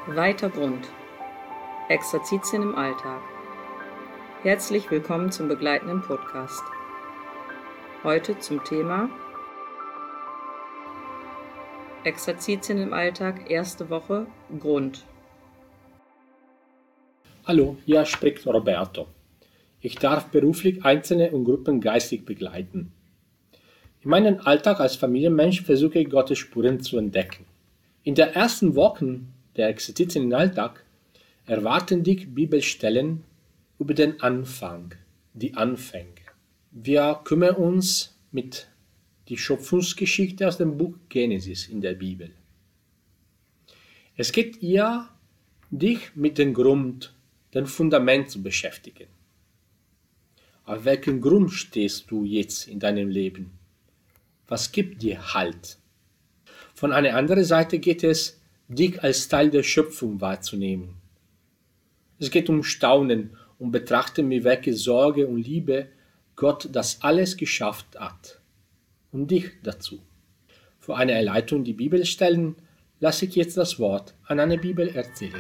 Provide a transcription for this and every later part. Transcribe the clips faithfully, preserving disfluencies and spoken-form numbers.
Weiter Grund. Exerzitien im Alltag. Herzlich willkommen zum begleitenden Podcast. Heute zum Thema Exerzitien im Alltag, erste Woche, Grund. Hallo, hier spricht Roberto. Ich darf beruflich Einzelne und Gruppen geistig begleiten. In meinem Alltag als Familienmensch versuche ich Gottes Spuren zu entdecken. In den ersten Wochen der Exerzitien im Alltag erwarten dich Bibelstellen über den Anfang, die Anfänge. Wir kümmern uns mit die Schöpfungsgeschichte aus dem Buch Genesis in der Bibel. Es geht ihr, dich mit dem Grund, dem Fundament zu beschäftigen. Auf welchem Grund stehst du jetzt in deinem Leben? Was gibt dir Halt? Von einer anderen Seite geht es, dich als Teil der Schöpfung wahrzunehmen. Es geht um Staunen und Betrachten, mit welcher Sorge und Liebe Gott das alles geschafft hat. Und dich dazu. Für eine Erleitung die Bibelstellen lasse ich jetzt das Wort an eine Bibelerzählerin.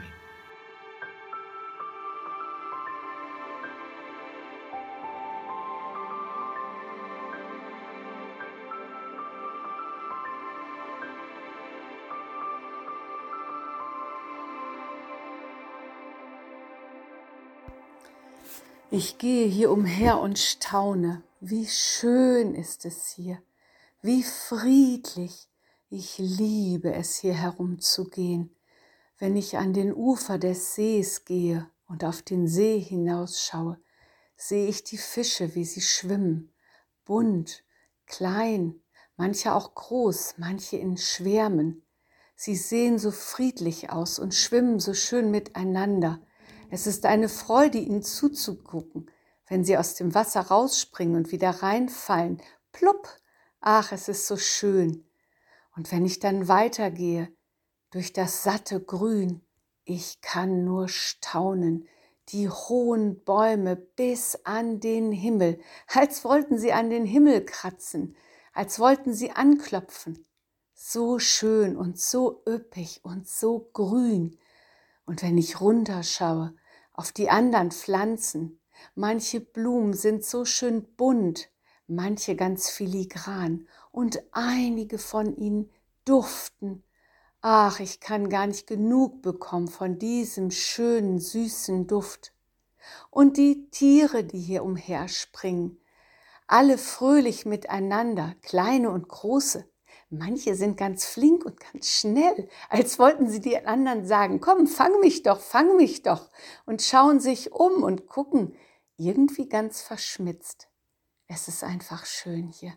Ich gehe hier umher und staune, wie schön ist es hier, wie friedlich. Ich liebe es, hier herumzugehen. Wenn ich an den Ufer des Sees gehe und auf den See hinausschaue, sehe ich die Fische, wie sie schwimmen, bunt, klein, manche auch groß, manche in Schwärmen. Sie sehen so friedlich aus und schwimmen so schön miteinander. Es ist eine Freude, ihnen zuzugucken, wenn sie aus dem Wasser rausspringen und wieder reinfallen. Plupp! Ach, es ist so schön. Und wenn ich dann weitergehe, durch das satte Grün, ich kann nur staunen. Die hohen Bäume bis an den Himmel, als wollten sie an den Himmel kratzen, als wollten sie anklopfen. So schön und so üppig und so grün. Und wenn ich runterschaue auf die anderen Pflanzen, manche Blumen sind so schön bunt, manche ganz filigran und einige von ihnen duften. Ach, ich kann gar nicht genug bekommen von diesem schönen, süßen Duft. Und die Tiere, die hier umherspringen, alle fröhlich miteinander, kleine und große. Manche sind ganz flink und ganz schnell, als wollten sie den anderen sagen, komm, fang mich doch, fang mich doch, und schauen sich um und gucken, irgendwie ganz verschmitzt. Es ist einfach schön hier.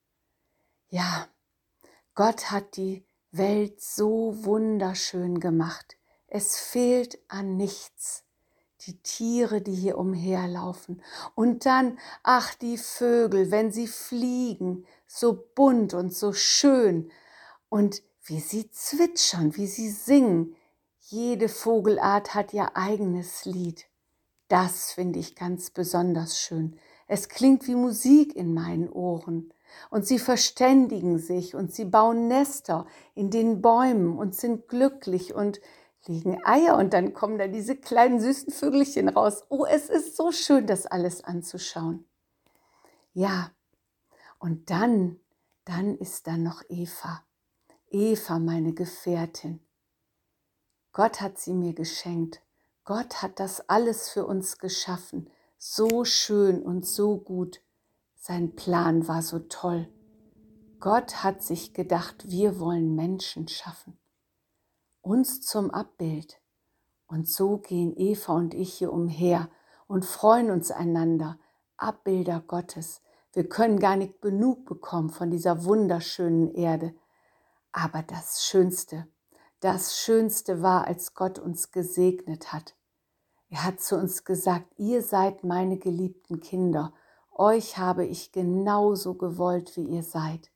Ja, Gott hat die Welt so wunderschön gemacht. Es fehlt an nichts. Die Tiere, die hier umherlaufen. Und dann, ach, die Vögel, wenn sie fliegen, so bunt und so schön. Und wie sie zwitschern, wie sie singen. Jede Vogelart hat ihr eigenes Lied. Das finde ich ganz besonders schön. Es klingt wie Musik in meinen Ohren. Und sie verständigen sich und sie bauen Nester in den Bäumen und sind glücklich und legen Eier und dann kommen da diese kleinen süßen Vögelchen raus. Oh, es ist so schön, das alles anzuschauen. Ja, und dann, dann ist da noch Eva. Eva, meine Gefährtin. Gott hat sie mir geschenkt. Gott hat das alles für uns geschaffen. So schön und so gut. Sein Plan war so toll. Gott hat sich gedacht, wir wollen Menschen schaffen. Uns zum Abbild. Und so gehen Eva und ich hier umher und freuen uns einander, Abbilder Gottes. Wir können gar nicht genug bekommen von dieser wunderschönen Erde. Aber das Schönste, das Schönste war, als Gott uns gesegnet hat. Er hat zu uns gesagt, ihr seid meine geliebten Kinder. Euch habe ich genauso gewollt, wie ihr seid.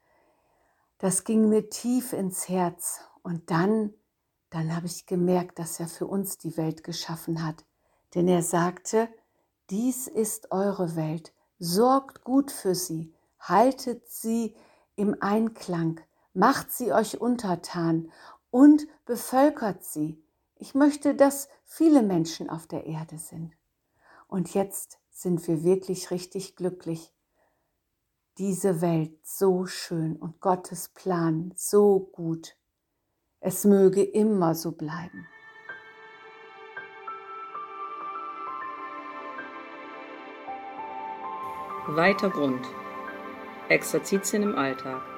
Das ging mir tief ins Herz. Und dann, dann habe ich gemerkt, dass er für uns die Welt geschaffen hat. Denn er sagte, dies ist eure Welt. Sorgt gut für sie. Haltet sie im Einklang. Macht sie euch untertan und bevölkert sie. Ich möchte, dass viele Menschen auf der Erde sind. Und jetzt sind wir wirklich richtig glücklich. Diese Welt so schön und Gottes Plan so gut. Es möge immer so bleiben. Weiter Grund. Exerzitien im Alltag.